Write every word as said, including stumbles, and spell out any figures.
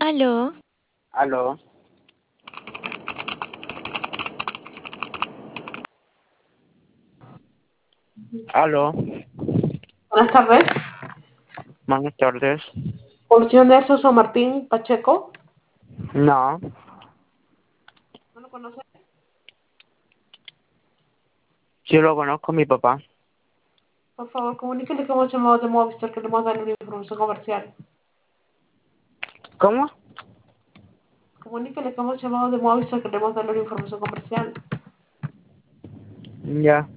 Aló, Aló, aló, Buenas tardes. buenas tardes. Porción de Soso Martín Pacheco. No, ¿No lo conoce? sí lo conozco, mi papá. Por favor, comuníquele que hemos llamado de Movistar, que le hemos dado una información comercial. ¿Cómo? Comuníquele que hemos llamado de Movistar, que le hemos dado una información comercial. Ya.